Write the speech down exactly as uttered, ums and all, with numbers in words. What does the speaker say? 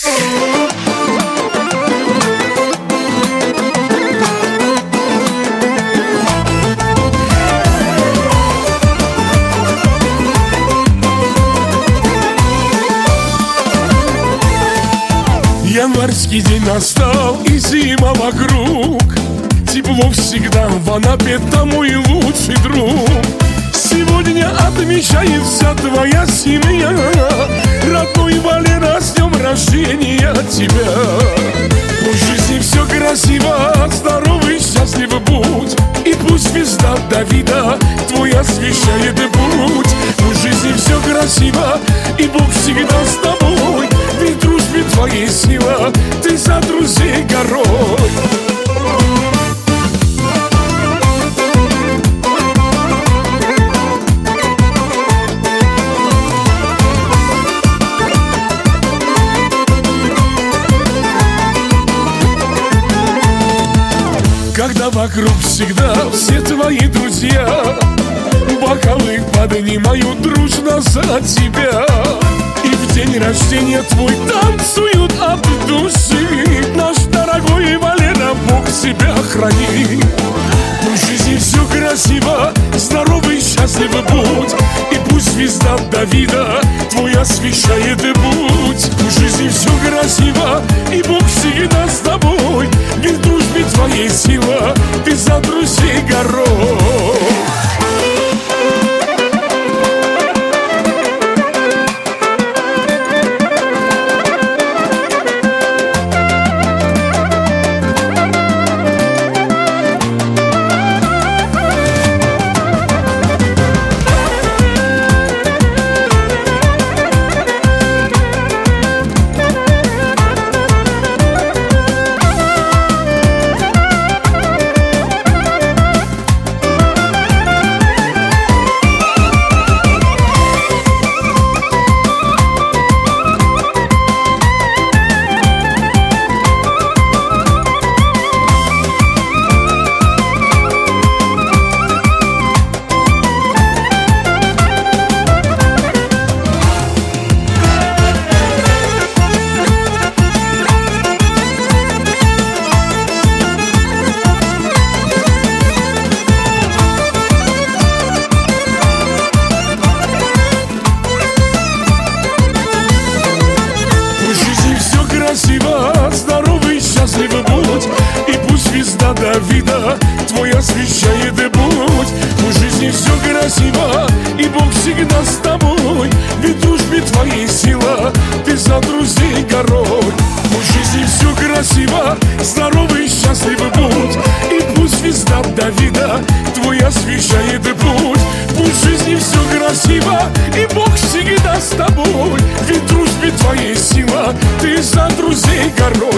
Январский день настал, и зима вокруг. Тепло всегда в Анапе, там мой лучший друг. Сегодня отмечается твоя семья. Родной Валера, с днем рождения тебя. Пусть в жизни все красиво, здоровый, счастлив будь. И пусть звезда Давида твой освещает путь. Пусть в жизни все красиво, и Бог всегда с тобой. Ведь в дружбе твоей сила, ты за друзей горой. Когда вокруг всегда все твои друзья, бокалы поднимают дружно за тебя. И в день рождения твой танцуют от души. Наш дорогой Валера, Бог тебя храни. Пусть в жизни все красиво, здоровый, счастлив будь. И пусть звезда Давида твой освещает путь. Пусть в жизни все красиво, и Бог всегда с тобой. Ведь в дружбе твоей сила, ты за друзей горой. Здоровый, счастлив будь. И пусть звезда Давида твой освещает путь. Пусть в жизни все красиво, и Бог всегда с тобой. Ведь в дружбе твоей сила, ты за друзей горой. Пусть в жизни все красиво, здоровый, счастлив будь. И пусть звезда Давида твой освещает путь. Пусть в жизни все красиво, и Бог всегда с тобой. Ведь в дружбе твоей сила, ты за друзей горой.